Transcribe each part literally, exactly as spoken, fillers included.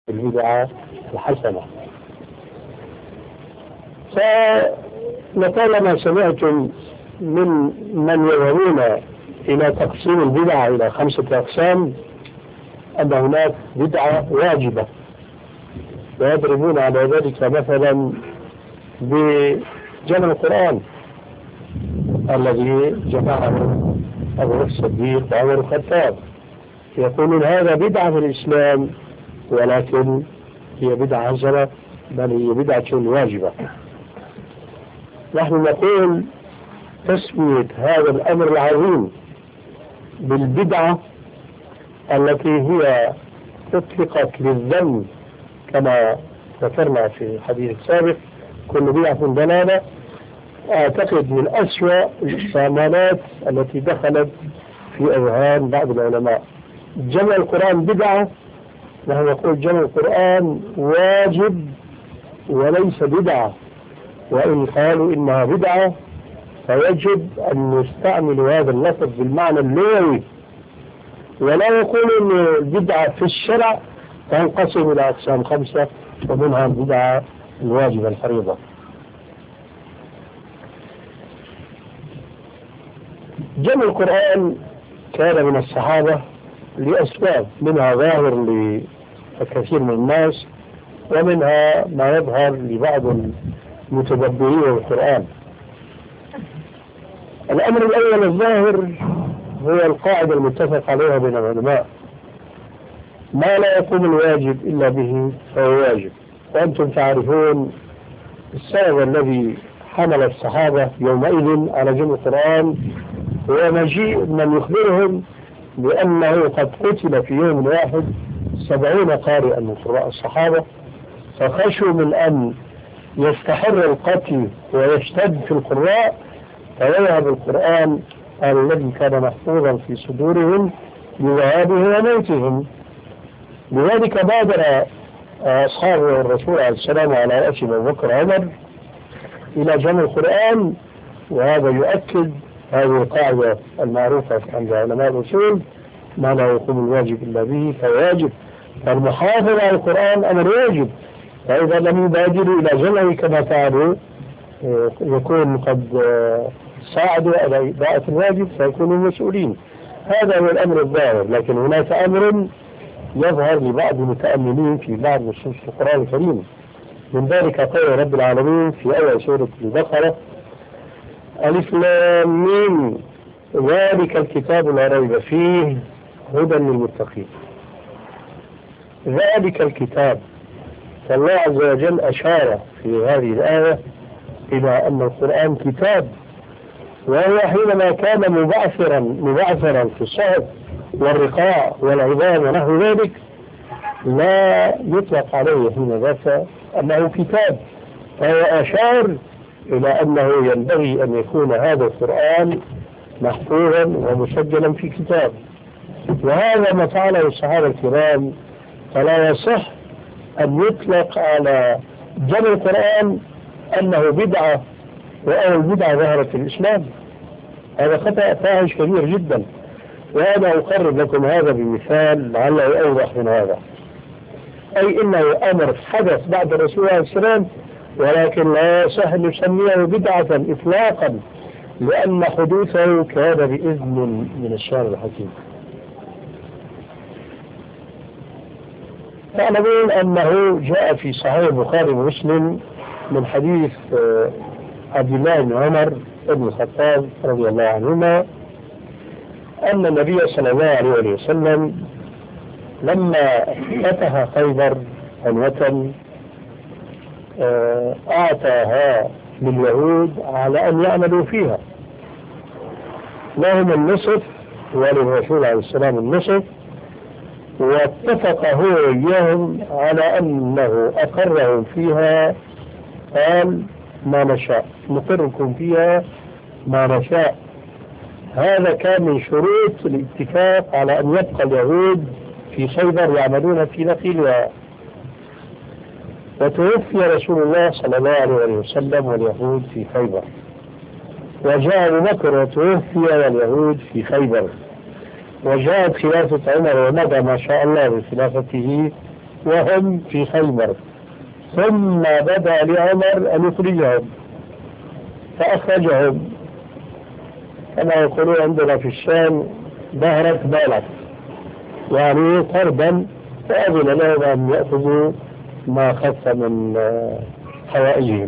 البدعة الحسنة. فلطالما سمعتم من من يذهبون إلى تقسيم البدعة إلى خمسة أقسام أن هناك بدعة واجبة، ويضربون على ذلك مثلا بجمع القرآن الذي جمعه أبو بكر الصديق وعمر الخطاب، يقولون هذا بدعة في الإسلام ولكن هي بدعة حسنة، بل هي بدعة واجبة. نحن نقول تسمية هذا الأمر العظيم بالبدعة التي هي أطلقت للذم كما ذكرنا في الحديث السابق، كل بدعة ضلالة، أعتقد من أسوأ الاستعمالات التي دخلت في أذهان بعض العلماء. جمع القرآن بدعة، نحن نقول جمع القرآن واجب وليس بدعة، وإن قالوا إنها بدعة فيجب أن نستعمل هذا اللفظ بالمعنى اللغوي، ولا يقول أن البدعة في الشرع تنقسم إلى أقسام خمسة ومنها البدعة الواجبة الفريضة. جمع القرآن كان من الصحابة لأسباب، منها ظاهر لكثير من الناس ومنها ما يظهر لبعض المتدبرين القرآن. الأمر الأول الظاهر هو القاعدة المتفق عليها بين العلماء: ما لا يقوم الواجب إلا به فهو واجب. وأنتم تعرفون السبب الذي حمل الصحابة يومئذ على جمع القرآن هو مجيء من يخبرهم بأنه قد قتل في يوم واحد سبعين قارئا من قراء الصحابة، فخشوا من أن يستحر القتل ويشتد في القراء فيذهب القرآن الذي كان محفوظا في صدورهم بذهابه وموتهم. لذلك بادر أصحاب الرسول عليه السلام على رأس أبي بكر عمر إلى جمع القرآن، وهذا يؤكد هذه القاعدة المعروفة عند علماء الأصول: ما لا يقوم الواجب إلا به فواجب. فالمحافظة على القرآن أمر واجب، فإذا لم يبادروا إلى جمعه كما فعلوا يكون قد ساعدوا على إضاعة الواجب فيكونوا مسؤولين. هذا هو الأمر الظاهر. لكن هناك أمر يظهر لبعض المتأملين في بعض نصوص القرآن الكريم، من ذلك قول رب العالمين في أول سورة البقرة: ألف لام ميم ذلك الكتاب لا ريب فيه هدى للمتقين. ذلك الكتاب، فالله عز وجل أشار في هذه الآية إلى أن القرآن كتاب، وهو حينما كان مبعثرا مبعثرا في الصحف والرقاع والعظام ونحو ذلك لا يطلق عليه حين ذاك أنه كتاب، فهو أشار إلى أنه ينبغي أن يكون هذا القرآن محفوظا ومسجلا في كتاب. وهذا ما فعله الصحابة الكرام، فلا يصح أن يطلق على جمع القرآن أنه بدعة وأول بدعة ظهرت في الإسلام. هذا خطأ فاحش كبير جدا، وأنا أقرب لكم هذا بمثال لعله أوضح من هذا. أي إنه أمر حدث بعد الرسول عليه السلام، ولكن لا يصح أن نسميه بدعة إطلاقا، لأن حدوثه كان بإذن من الشارع الحكيم. تعلمون أنه جاء في صحيح البخاري ومسلم من حديث عبد الله بن عمر بن الخطاب رضي الله عنهما أن النبي صلى الله عليه وسلم لما فتح خيبر عنوة أعطاها لليهود على أن يعملوا فيها، لهم النصف وللرسول عليه السلام النصف، واتفق هو إياهم على أنه أقرهم فيها، قال: ما نشاء نقركم فيها ما نشاء. هذا كان من شروط الاتفاق على أن يبقى اليهود في خيبر يعملون في نخيلها. وتوفي رسول الله صلى الله عليه وسلم واليهود في خيبر، وجاء أبو بكر وتوفي واليهود في خيبر، وجاءت خلافة عمر ومضى ما شاء الله بخلافته وهم في خيبر، ثم بدا لعمر أن يخرجهم فأخرجهم كما يقولون عندنا في الشام ظهرت بالت، يعني طردا، فأذن لهم أن يأخذوا ما خف من حوائجهم.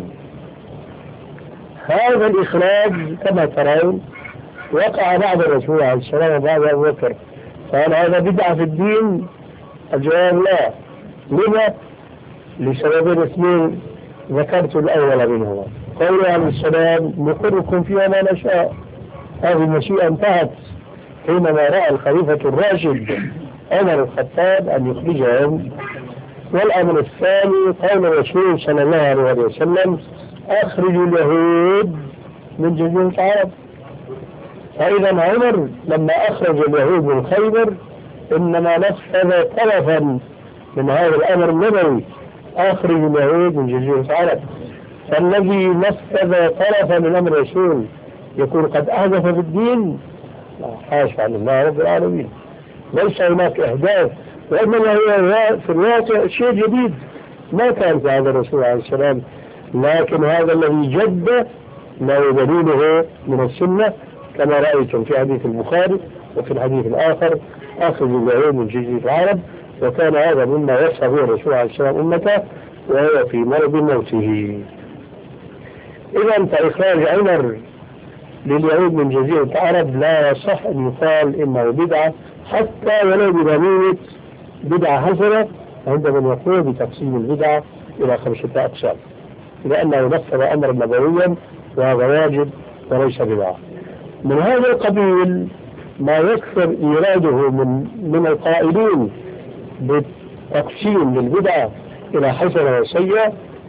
هذا الإخراج كما ترون وقع بعد الرسول عليه السلام وبعد أبو بكر، فهل هذا بدعة في الدين؟ الجواب لا. لما؟ لسببين اثنين ذكرت الأول منهما. قوله عليه السلام نقركم فيها ما نشاء، هذه المشيئة انتهت حينما رأى الخليفة الراشد عمر الخطاب أن يخرجهم. والأمر الثاني قول الرسول صلى الله عليه وسلم أخرجوا اليهود من جزيرة العرب. فإذا عمر لما أخرج اليهود من خيبر إنما نفذ طرفا من هذا الأمر النبوي، أخرج اليهود من جزيرة العرب. فالذي نفذ طرفا من أمر الرسول يكون قد أحدث في الدين؟ حاشا عن الله رب العالمين، ليس هناك إحداث، وإنما هو في الواقع شيء جديد ما كان في هذا الرسول عليه السلام، لكن هذا الذي جد له دليله من السنة كما رأيتم في حديث البخاري وفي الحديث الآخر أخذ اليهود من جزيرة العرب، وكان هذا مما وصف به الرسول عليه السلام أمته وهو في مرض موته. إذا فإخراج عمر لليهود من جزيرة العرب لا يصح أن يقال إنه بدعة، حتى ولو بضمير بدعة حسنة عند من يقول بتقسيم البدعة إلى خمسة أقسام، لأنه نفذ أمرا نبويا وهذا واجب وليس بدعة. من هذا القبيل ما يكثر إيراده من من القائلين بالتقسيم للبدعة إلى حسنة وسيئة.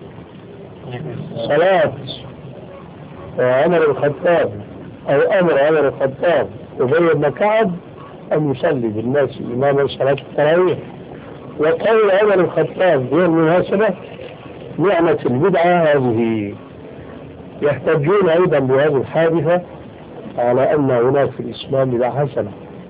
صلاة عمر الخطاب أو أمر عمر الخطاب أبي بن كعب أن يصلي بالناس إمام صلاة التراويح، وقول عمر الخطاب بهذه المناسبة نعمة البدعة هذه. يحتجون أيضا بهذه الحادثة على أن هناك في الإسلام بدعة حسنة.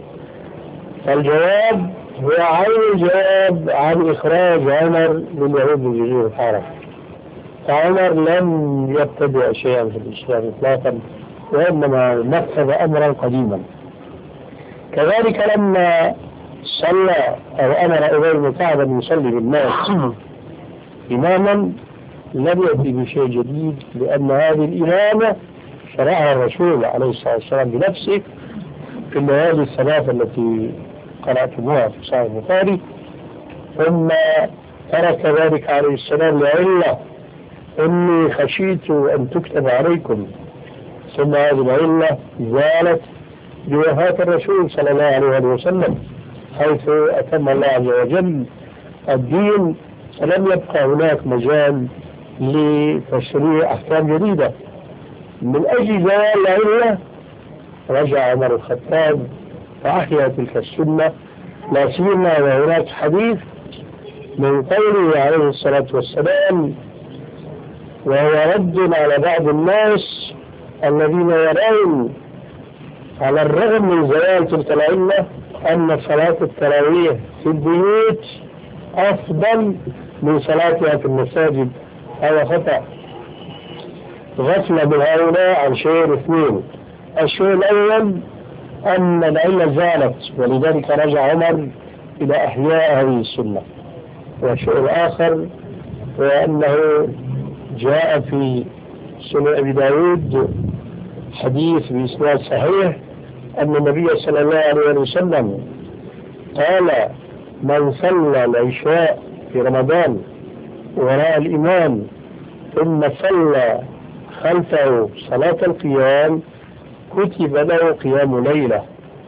فالجواب هو عين الجواب عن إخراج عمر لليهود من جزيرة العرب. فعمر لم يبتدع شيئا في الإسلام إطلاقا، وإنما نفذ أمرا قديما. كذلك لما صلى أو أمر أبي بن كعب أن يصلي بالناس إماما لم يأتي بشيء جديد، لأن هذه الإمامة شرعها الرسول عليه الصلاة والسلام بنفسه في الليالي الثلاثة التي قرأتموها في صحيح البخاري، ثم ترك ذلك عليه السلام لعلة إني خشيت أن تكتب عليكم، ثم هذه العلة زالت بوفاة الرسول صلى الله عليه وسلم حيث أتم الله عز وجل الدين، فلم يبقى هناك مجال لتشريع أحكام جديدة. من أجل ذلك العلة رجع عمر الخطاب فأحيا تلك السنة، لا سيما وهناك حديث من قوله عليه الصلاة والسلام وهو رد على بعض الناس الذين يرون على الرغم من زوال تلك العلة أن صلاة التراويح في البيوت أفضل من صلاتها في المساجد. هذا خطأ. غفلة من هؤلاء عن شيء اثنين: الشيء الأول أن العلة زالت ولذلك رجع عمر إلى إحياء هذه السنة، والشيء الآخر هو أنه جاء في سنن أبي داود حديث بإسناد صحيح أن النبي صلى الله عليه وسلم قال من صلى العشاء في رمضان وراء الإمام ثم صلى خلفه صلاة القيام كتب له قيام ليلة.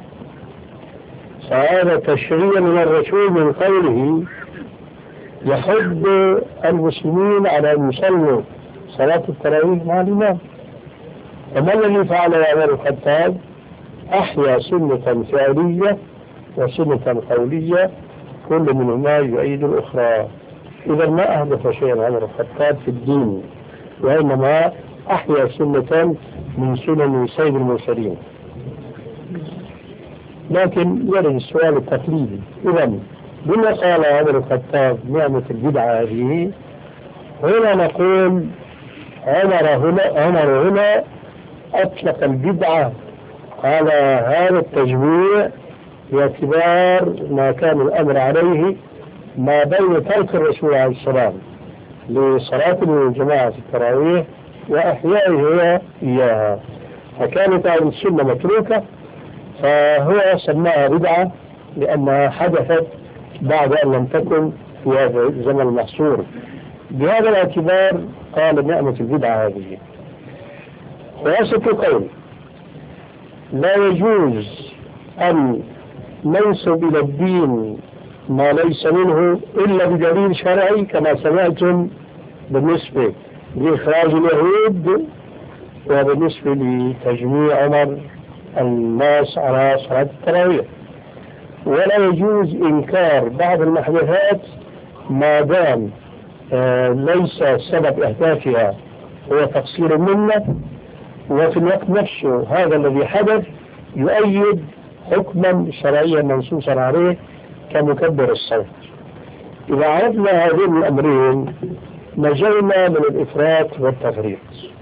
فهذا تشريع من الرسول من قوله يحب المسلمين على أن يصلوا صلاة التراويح مع الإمام. فما الذي فعله عمر الخطاب؟ أحيا سنة فعلية وسنة قولية كل منهما يؤيد الأخرى. إذا ما أهدف شيئا عمر الخطاب في الدين، وإنما أحيا سنة من سنن سيد المرسلين. لكن يرد السؤال التقليدي: إذا بما قال عمر الخطاب نعمة البدعة هذه، هنا نقول عمر هنا عمر هنا أطلق البدعة على هذا التجميع باعتبار ما كان الأمر عليه ما بين ترك الرسول عليه السلام لصلاة الجماعة في التراويح وأحيائه إياها، فكانت هذه السنة متروكة، فهو سماها بدعة لأنها حدثت بعد أن لم تكن في هذا الزمن المحصور. بهذا الاعتبار قال نعمة البدعة هذه. خلاصة القول: لا يجوز أن ننسب إلى الدين ما ليس منه إلا بدليل شرعي كما سمعتم بالنسبة لإخراج اليهود وبالنسبة لتجميع عمر الناس على صلاة التراويح. ولا يجوز إنكار بعض المحدثات ما دام آه ليس سبب إحداثها هو تقصير منا، وفي الوقت نفسه هذا الذي حدث يؤيد حكما شرعيا منصوصا عليه كمكبر الصوت. إذا عرفنا هذين الأمرين نجينا من الإفراط والتفريط،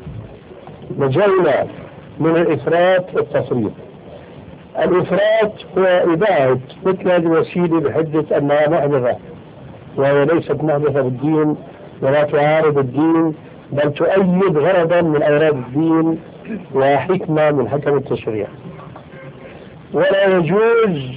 نجينا من الإفراط والتفريط. الإفراط هو إباعة مثل هذه الوسيلة بحجة أنها محدثة، وهي ليست محدثة بالدين ولا تعارض الدين، بل تؤيد غرضا من أغراض الدين وحكمة من حكم التشريع. ولا يجوز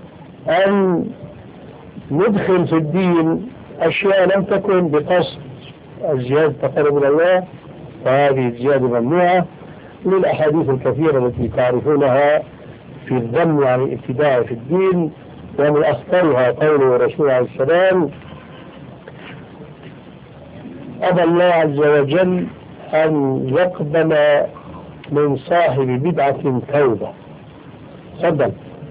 أن ندخل في الدين أشياء لم تكن بقصد الزيادة التقرب إلى الله، فهذه الزيادة ممنوعة للأحاديث الكثيرة التي تعرفونها في الذم عن الابتداع في الدين، ومن أخطرها قوله الرسول عليه السلام: أبى الله عز وجل أن يقبل من صاحب بدعة توبة. تفضل.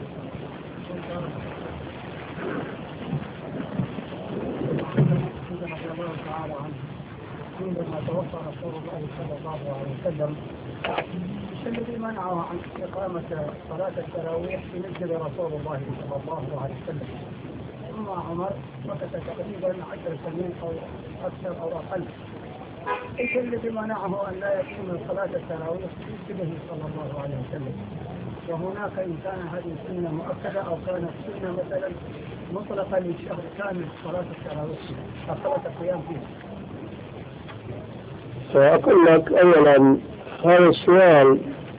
عندما توفى رسول الله صلى الله عليه وسلم الذي منعه عن إقامة صلاة التراويح في مسجد رسول الله صلى الله عليه وسلم. ثم عمر مكث تقريبا عشر سنين أو أكثر أو أقل. إيش الذي منعه أن لا يقيم صلاة التراويح في مسجده صلى الله عليه وسلم؟ وهناك إن كان هذه السنة مؤكدة أو كانت سنة مثلا مطلقة لشهر كامل صلاة التراويح أو صلاة القيام فيه. فأقول لك أولا هذا السؤال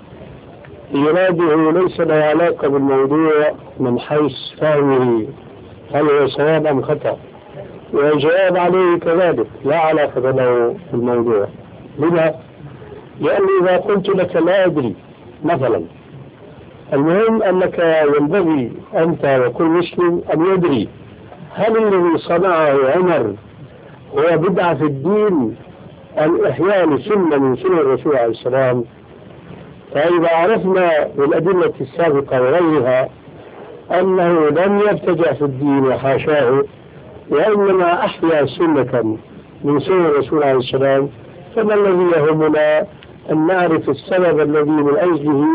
إراده ليس له علاقة بالموضوع من حيث فهمه هل هو صواب أم خطأ، والجواب عليه كذلك لا علاقة له بالموضوع. لما؟ لأني إذا قلت لك لا أدري مثلا، المهم أنك ينبغي أنت وكل مسلم أن يدري هل الذي صنعه عمر هو بدعة في الدين أم إحياء سنة من سنة الرسول عليه السلام. فإذا عرفنا بالأدلة السابقة وغيرها أنه لم يبتدع في الدين وحاشاه، وإنما أحيا سنة من سنة الرسول عليه السلام، فما الذي يهمنا أن نعرف السبب الذي من أجله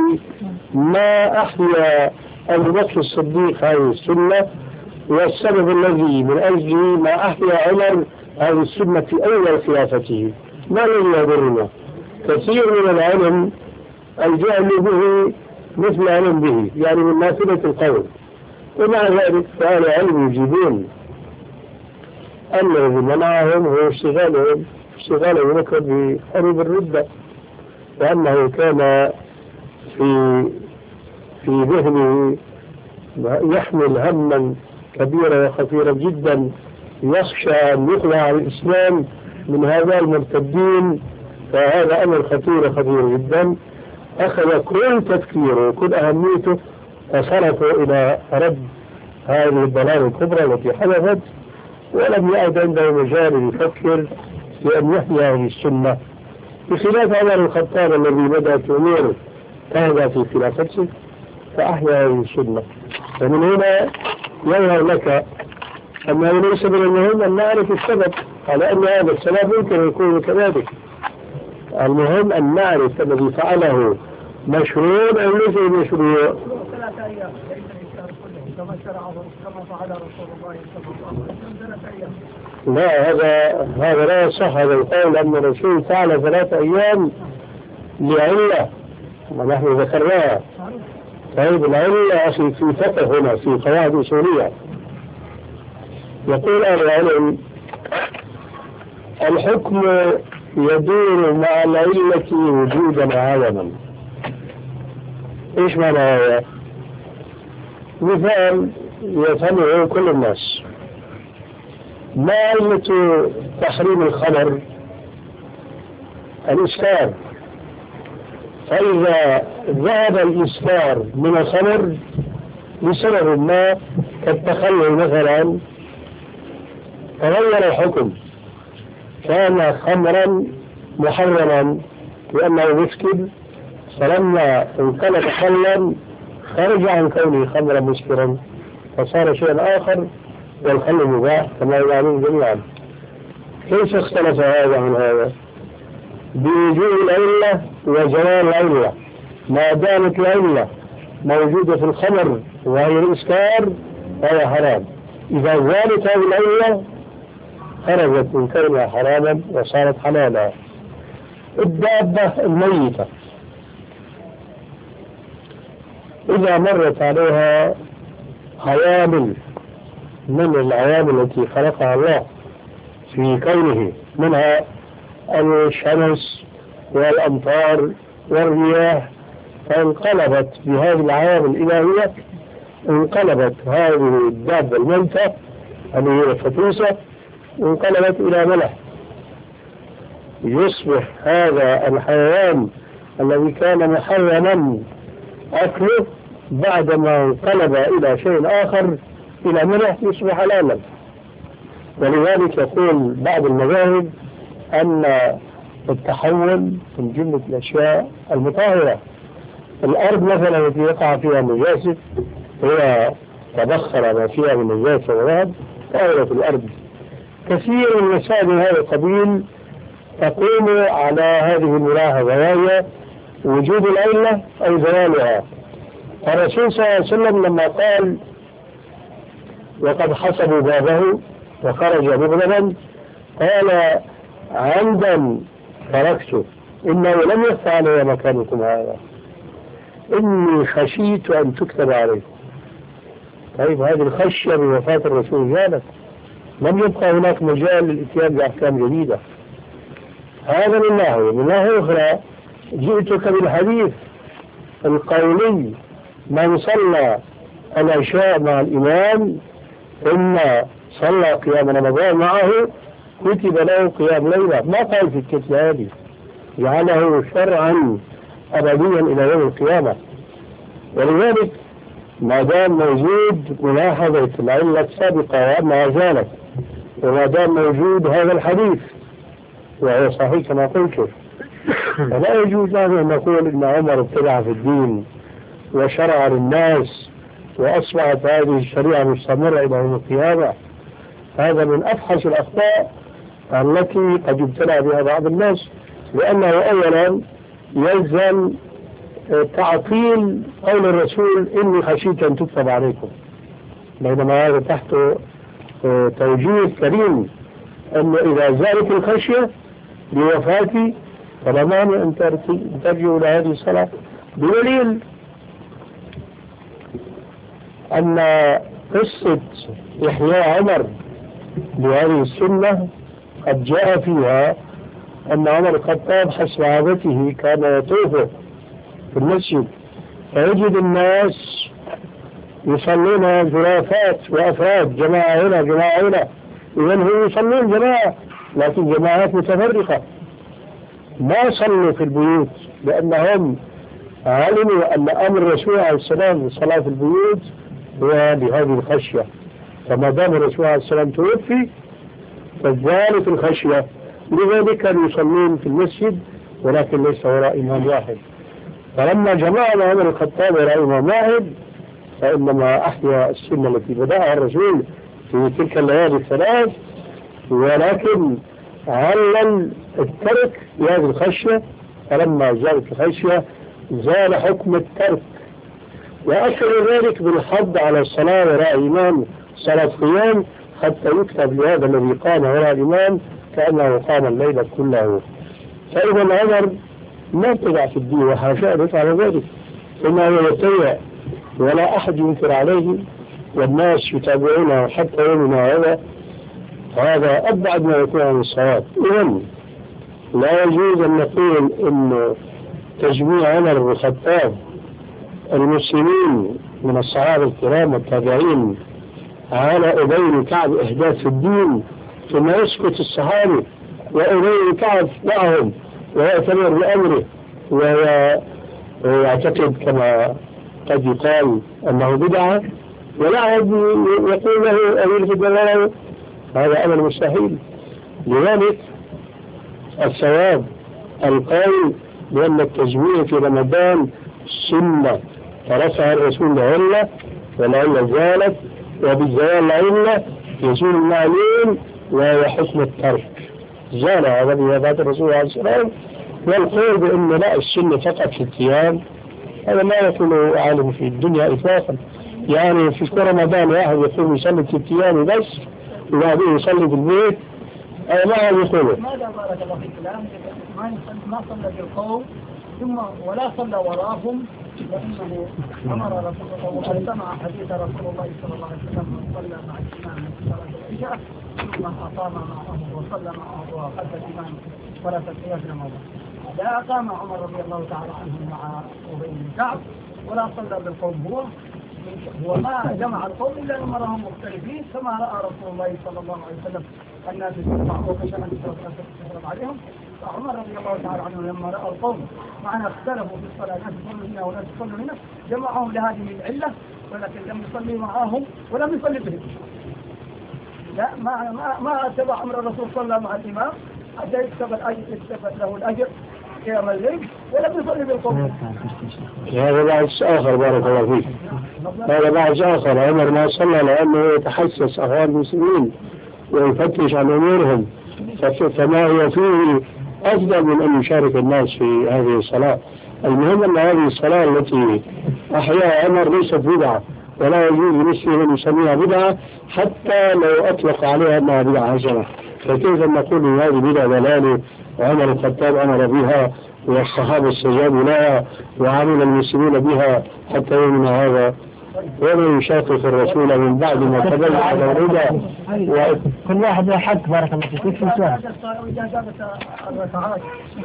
ما أحيا أبو بكر الصديق هذه السنة، والسبب الذي من أجله ما أحيا عمر هذه السنة في أول خلافته. ما الذي يضرنا؟ كثير من العلم الجهل به مثل علم به، يعني من نافلة القول. ومع ذلك فأهل العلم يجيبون أن الذي منعهم هو اشتغالهم اشتغال أبو بكر بحروب الردة، وأنه كان في في ذهنه يحمل هما كبيرا وخطيرا جدا، يخشى أن يقضى على الإسلام من هؤلاء المرتدين، فهذا أمر خطير خطير جدا. أخذ كل تفكيره وكل أهميته وصرفه إلى رد هذه الضلال الكبرى التي حدثت، ولم يعد عنده مجال يفكر في أن يحيي هذه السنة، بخلاف عمر الخطاب الذي بدأت أمور هذا في خلافته فأحيا هذه السنة. فمن هنا يظهر لك أنه ليس من المهم أن نعرف السبب على أن هذا السبب يمكن يكون كذلك. المهم أن نعرف الذي فعله مشروع أو ليس مشروع. كما شرع كما فعل رسول الله صلى الله عليه وسلم ثلاث أيام. لا، هذا هذا لا يصح هذا القول أن الرسول فعل ثلاث أيام لعلة ونحن ذكرناها. طيب العلة أخي في فقه هنا في قواعد أصولية. يقول أهل العلم الحكم يدور مع العلة وجودا وعدما. إيش معنى هذا؟ مثال يفهمه كل الناس. ما علة تحريم الخمر؟ الإسكار. فإذا ذهب الإسكار من الخمر لسبب ما كالتخلل مثلا تغير الحكم، كان خمرا محرما لأنه مسكر، فلما انقلب خلا خرج عن كونه خمرا مسكرا فصار شيئا آخر والخل مباح كما يعلمون جميعا. كيف اختلف هذا عن هذا؟ بوجود العلة وزوال العلة. ما دامت العلة موجودة في الخمر وهي الإسكار فهي حرام. إذا زالت هذه العلة خرجت من كونها حراما وصارت حلالا. الدابة الميتة إذا مرت عليها عوامل من العوامل التي خلقها الله في كونه، منها الشمس والأمطار والرياح، فانقلبت بهذه العوامل الإلهية، انقلبت هذه الدابة الميتة اللي هي الفتوسة انقلبت إلى ملح، يصبح هذا الحيوان الذي كان محرما أكله بعدما انقلب إلى شيء آخر إلى ملح يصبح حلالا. ولذلك يقول بعض المذاهب أن التحول من جملة الأشياء المطهرة. الأرض مثلا التي يقع فيها النجاسة هي تبخر ما فيها من نجاسة وذهب طهرت الأرض. كثير من مسائل هذا القبيل تقوم على هذه الملاحظة وهي وجود العلة أو زوالها. الرسول صلى الله عليه وسلم لما قال وقد حسبوا بابه وخرج مغضبا قال عمدا تركته إنه لم يخفى علي مكانكم هذا إني خشيت أن تكتب عليكم. طيب هذه الخشية بوفاة الرسول جالت، لم يبقى هناك مجال للإتيان بأحكام جديدة. هذا من ناحية. من ناحية أخرى جئتك بالحديث القولي من صلى العشاء مع الإمام ثم صلى قيام رمضان معه كتب له قيام ليلة. ما قال في الكتلة هذه جعله شرعا أبديا إلى يوم القيامة. ولذلك ما دام موجود ملاحظة العلة السابقة وأنها زالت، وما دام موجود هذا الحديث وهو صحيح كما قلت، فلا يجوز لنا أن نقول إن عمر ابتدع في الدين وشرع للناس وأصبحت هذه الشريعة مستمرة إلى يوم القيامة. هذا من أفحش الأخطاء التي قد يبتلى بها بعض الناس، لأنه أولا يلزم تعطيل قول الرسول إني خشيت أن تكتب عليكم، بينما هذا تحت توجيه كريم أنه إذا زالت الخشية بوفاتي فلا مانع أن ترجعوا لهذه الصلاة، بدليل أن قصة إحياء عمر لهذه السنة قد جاء فيها أن عمر الخطاب حسب عادته كان يطوف في المسجد فيجد الناس يصلون جرافات وأفراد، جماعة هنا جماعة هنا، إذن هم يصلون جماعة لكن جماعات متفرقة، ما صلوا في البيوت لأنهم علموا أن أمر الرسول عليه السلام بالصلاة في البيوت هو بهذه الخشية. فما دام الرسول عليه السلام توفي فزالت الخشية، لذلك كانوا يصلون في المسجد ولكن ليس وراء إمام واحد. فلما جمعنا عمر الخطاب وراء إمام واحد فإنما أحيا السنة التي بدأها الرسول في تلك الليالي الثلاث، ولكن علل الترك بهذه الخشية. فلما زالت الخشية زال حكم الترك، وأكثر ذلك بالحض على الصلاة وراء الإمام صلاة قيام حتى يكتب لهذا الذي قام وراء الإمام كأنه قام الليل كله. فإذا عمر ما ابتدع في الدين وحاشا يفعل ذلك، إنه يتبع ولا أحد ينكر عليه والناس يتابعونه حتى يومنا هذا. هذا أبعد ما يكون عن الصواب. إذن لا يجوز أن نقول إن تجميع عمر بن الخطاب المسلمين من الصحابة الكرام والتابعين على أبي بن كعب إحداث في الدين ثم يسكت الصحابي وأبي بن كعب معهم ويعتبر بأمره ويعتقد كما قد يقال أنه بدعة ولا يقول له أمير في الدلالة، هذا أمر مستحيل. لذلك الصواب القول بأن التجميع في رمضان سنة فرفع الرسول لعلة والعلة زالت وبالزوال العلة يزول المعلوم وهو حكم الترك زال هذا بوفاة الرسول عليه السلام. والقول بأن لا السنة فقط في القيام هذا ما يقوله عالم في الدنيا إطلاقا. يعني في رمضان واحد يقول يصلي في القيام بس وبعدين يصلي في البيت أو ما يقوله. ماذا بارك الله فيك الآن ما صلى بالقوم ثم ولا صلى وراهم لأنه أمر رسول الله وقد سمع حديث رسول الله صلى الله عليه وسلم من صلى مع الإمام في صلاة العشاء ثم أقام معه وصلى معه وخلف الإمام صلاة القيام في رمضان. لا أقام عمر رضي الله تعالى عنه مع أبي بن كعب ولا صلى بالقوم هو هو ما جمع القوم إلا أمرهم مختلفين كما رأى رسول الله صلى الله عليه وسلم الناس يسمعوا كشما تسرب عليهم. فعمر رضي الله تعالى عنه لما رأى القوم معنا اختلفوا في الصلاة ناس يصلوا هنا وناس يصلوا هنا جمعهم لهذه العلة ولكن لم يصلي معهم ولم يصلي بهم. لا ما ما ما اتبع أمر الرسول صلى الله عليه وسلم مع الإمام حتى يكتب الأجر يكتب له الأجر قيام الليل ولم يصلي بالقوم. هذا بعد آخر بارك الله فيك. هذا بعد آخر عمر ما صلى لأنه يتحسس أخوان المسلمين ويفتش عن أمورهم فما هو فيه أفضل من أن يشارك الناس في هذه الصلاة. المهم أن هذه الصلاة التي أحياها عمر ليست بدعة ولا يجوز لمسلم أن يسميها بدعة حتى لو أطلق عليها أنها بدعة حسنة. فكيف نقول إن هذه بدعة ضلالة وعمر الخطاب أمر بها والصحابة استجابوا لها وعمل المسلمين بها حتى يومنا هذا؟ ومن يشاقق الرسول من بعد ما تبين على الهدى كل واحد له حق بارك الله فيك. في سؤال إذا جابت الركعات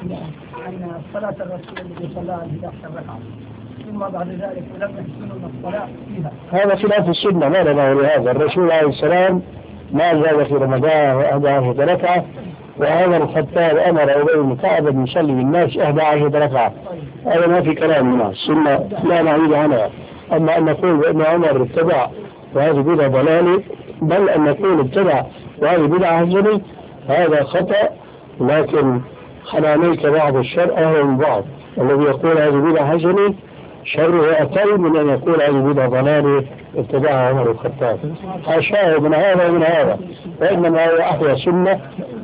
عن صلاة الرسول الذي صلى عليه ركعة ثم بعد ذلك لم يحسنوا الصلاة فيها هذا خلاف السنة. ما لنا لهذا الرسول عليه السلام ما زال في رمضان أحد عشرة ركعة وهذا الخطاب أمر أبي بن كعب أن يصلي بالناس أحد عشرة ركعة. هذا ما في كلام هنا السنة لا نعيد عنها. أما أن نقول بأن عمر ابتدع وهذه بدعة ضلالة بل أن نقول ابتدع وهذه بدعة حسنة هذا خطأ. لكن حنانيك بعض الشر أهل من بعض. الذي يقول هذه بدعة حسنة شره أقل من أن يقول هذه بدعة ضلالة ابتدعها عمر الخطاب. حاشاه من هذا ومن هذا وإنما هو أحيا سنة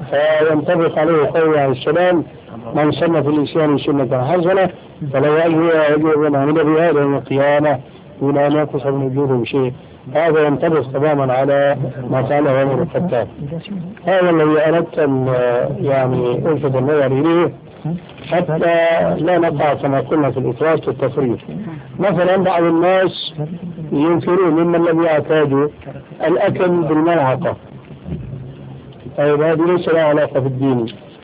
فينطبق عليه قوله عليه السلام من سن في الإسلام سنة حسنة فلو أجهر يجب أن عمل بهذا يوم القيامة دون أن ينقص من وجوده شيء. هذا ينطبق تماما على ما قاله عمر الخطاب. هذا الذي أردت أن يعني ألفت النظر إليه حتى لا نقع كما قلنا في الإفراط والتفريط. مثلا بعض الناس ينكرون ممن لم يعتادوا الأكل بالملعقة. طيب هذه ليس لها علاقة بالدين.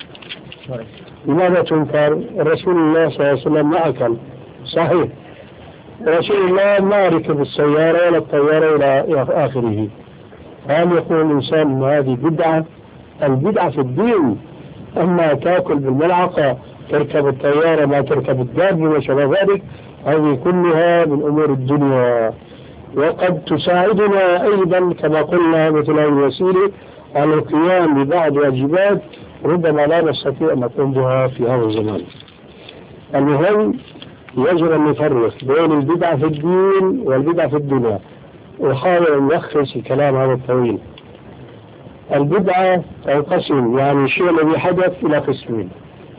لماذا تنكر؟ الرسول الله صلى الله عليه وسلم ما أكل صحيح. رسول الله ما ركب السيارة ولا الطيارة إلى آخره. هل يقول الإنسان أن هذه بدعة؟ البدعة في الدين. أما تأكل بالملعقة تركب الطيارة ما تركب الدابة وشبه ذلك هذه كلها من أمور الدنيا وقد تساعدنا أيضا كما قلنا مثل هذه الوسيلة على القيام ببعض واجبات ربما لا نستطيع أن نقوم بها في هذا الزمان. المهم يجب أن نفرق بين البدعة في الدين والبدعة في الدنيا. أحاول أن ألخص الكلام هذا الطويل. البدعة تنقسم يعني الشيء الذي حدث إلى قسمين،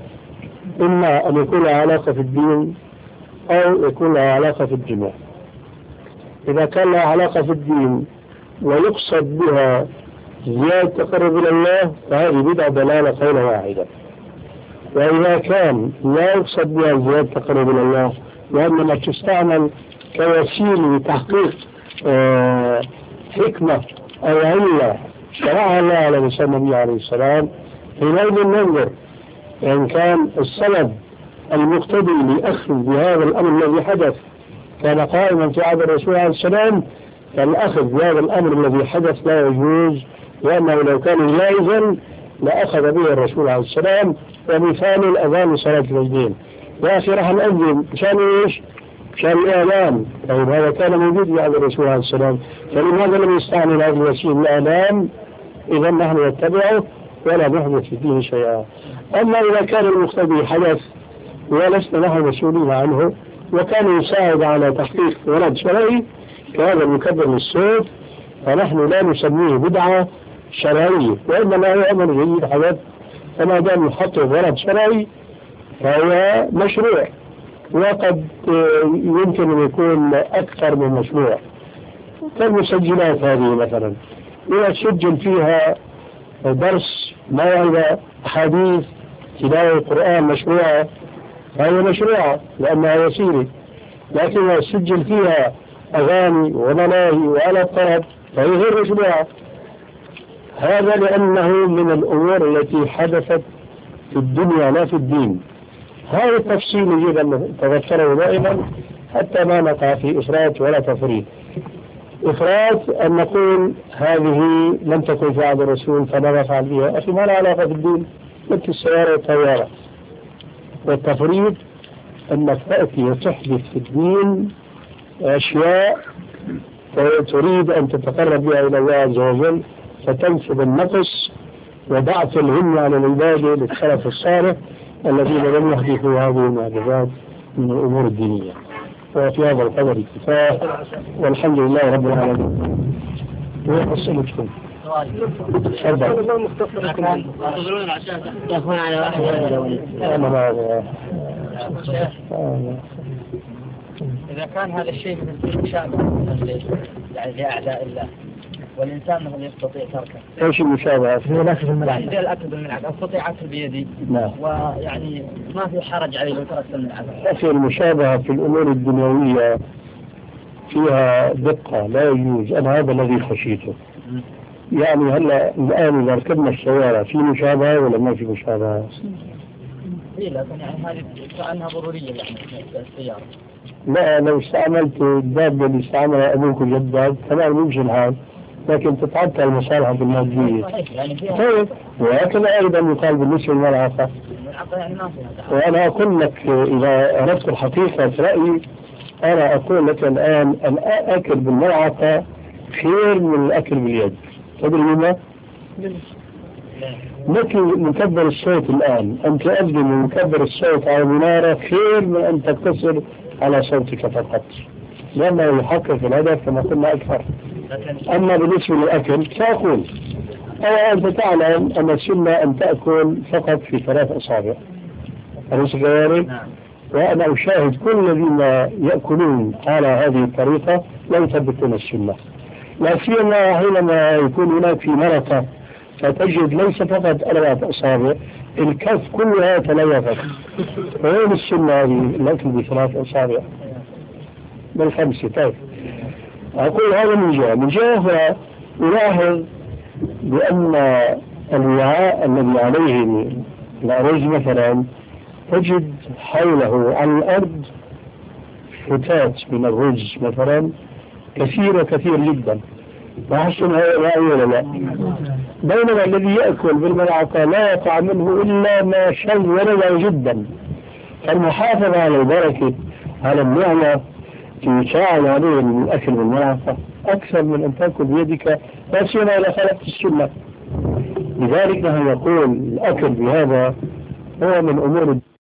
إما أن يكون له علاقة في الدين أو يكون له علاقة في الدنيا. إذا كان لها علاقة في الدين ويقصد بها زيادة تقرب إلى الله فهذه بدعة دلالة قولة واحدة. وإذا كان لا يقصد بها زيادة تقرب إلى الله وإنما تستعمل كوسيلة لتحقيق آه حكمة أو علة شرعها الله على لسان النبي عليه السلام، حينئذ ننظر إن كان السبب المقتضي لأخذ بهذا الأمر الذي حدث كان قائما في عهد الرسول عليه السلام، فالأخذ بهذا الأمر الذي حدث لا يجوز، لأنه لو كان جائزا لأخذ به الرسول عليه السلام. ومثال الأذان صلاة العيدين، يا أخي راح نأذن مشان إيش؟ مشان الإعلام. طيب هذا كان موجود في عهد الرسول عليه السلام، فلماذا لم يستعمل هذه الوسيلة الإعلام؟ إذا نحن نتبعه ولا نحدث في الدين شيئا. أما إذا كان المقتضي حدث ولسنا نحن مسؤولين عنه وكان يساعد على تحقيق ولد شرعي كهذا المكبر للصوت، فنحن لا نسميه بدعة شرعية، وإنما هو أمر جيد حدث، فما دام يحقق ولد شرعي فهو مشروع، وقد يمكن أن يكون أكثر من مشروع. كالمسجلات هذه مثلا إذا سجل فيها درس موعظة أحاديث تلاوة القرآن مشروعة فهي مشروعة لأنها وسيلة، لكن إذا سجل فيها أغاني وملاهي وآلات طرب فهي غير مشروعة. هذا لأنه من الأمور التي حدثت في الدنيا لا في الدين. هذا التفصيل يجب أن نتذكره دائما حتى ما نقع في إفراط ولا تفريط. إفراط أن نقول هذه لم تكن في عهد الرسول فما نفعل بها، أخي ما لها علاقة بالدين مثل السيارة والطيارة. والتفريط أنك تأتي وتحدث في الدين أشياء تريد أن تتقرب بها إلى الله عز وجل، فتنسب النقص وضعف الهمة على العبادة للسلف الصالح الذين لم يحدثوا هذه المعجزات من الأمور الدينية. وفي هذا القدر كفاية، والحمد لله رب العالمين. وأسألكم يكون على واحد إذا كان هذا الشيء مثل مشابه يعني لأعداء الله والإنسان مثل يستطيع تركه. إيش المشابهة؟ يعني زي الأكل بالملعقة أستطيع أكل بيدي نعم. ويعني ما في حرج عليه لو تركت الملعقة. لكن المشابهة في الأمور الدنيوية فيها دقة لا يجوز، أنا هذا الذي خشيته. يعني هلا الآن إذا ركبنا السيارة في مشابهة ولا ما في مشابهة؟ إيه لكن يعني هذه كأنها ضرورية يعني السيارة. لا لو استعملت الدابة اللي استعملها أبوك الجداد تمام يمشي الحال، لكن تتعطل المصالح المادية. طيب وهكذا أيضا يقال بالنسبة للملعقة. وأنا أقول لك إذا أردت الحقيقة في رأيي أنا أقول لك الآن الأكل بالملعقة خير من الأكل باليد. تدري لما؟ مثل مكبر الصوت الآن، أن تؤذن من مكبر الصوت على المنارة خير من أن تقتصر على صوتك فقط، لأنه يحقق الهدف كما قلنا أكثر. أما بالنسبة للأكل سأقول أو أنت تعلم أن السنة أن تأكل فقط في ثلاث أصابع، أليس كذلك؟ وأنا أشاهد كل الذين يأكلون على هذه الطريقة لا يثبتون السنة، لا سيما حينما يكون هناك في مرقة فتجد ليس فقط أربعة أصابع، الكف كلها تلوثت. وين السنة هذه الأكل بثلاث أصابع بل خمسة؟ طيب أقول هذا من جهة. من جهة أخرى ألاحظ بأن الوعاء الذي عليه الأرز مثلا تجد حوله على الأرض فتات من الرز مثلا كثيرة كثير جدا، وحسن هؤلاء ولا لا؟ بينما الذي يأكل بالملعقة لا يقع منه إلا ما شل ولد جدا. فالمحافظة على البركة على النعمة تساعد عليه الأكل بالملعقة أكثر من أن تأكل بيدك، لا سيما إذا خالفت السنة. لذلك نحن نقول الأكل بهذا هو من أمور